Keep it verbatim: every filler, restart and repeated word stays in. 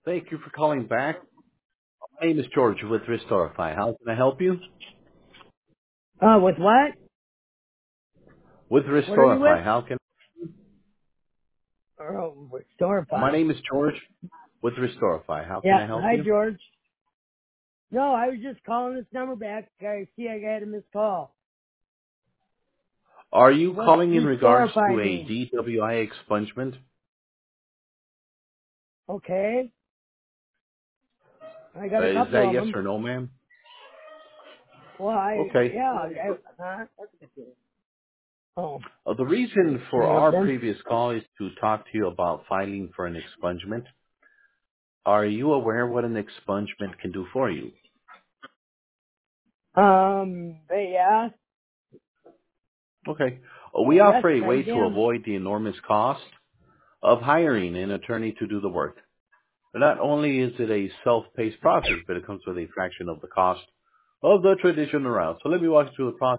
Thank you for calling back. My name is George with Restorify. How can I help you? Uh, with what? With What are you with? Restorify, how can Oh, with My Storify. name is George with Restorify. How can Yeah. I help Hi, you? George. No, I was just calling this number back. I see I got a missed call. Are you What's calling in regards to Restorify a mean? D W I expungement? Okay. I got Uh, a is that couple of yes them. or no, ma'am? Well, I, Okay. yeah. I, huh? Oh, Uh, the reason for hang up our then. previous call is to talk to you about filing for an expungement. Are you aware what an expungement can do for you? Um, but yeah. Okay. Uh, we Yes, offer a I way to am. avoid the enormous cost of hiring an attorney to do the work. But not only is it a self-paced process, but it comes with a fraction of the cost of the traditional route. So let me walk you through the process.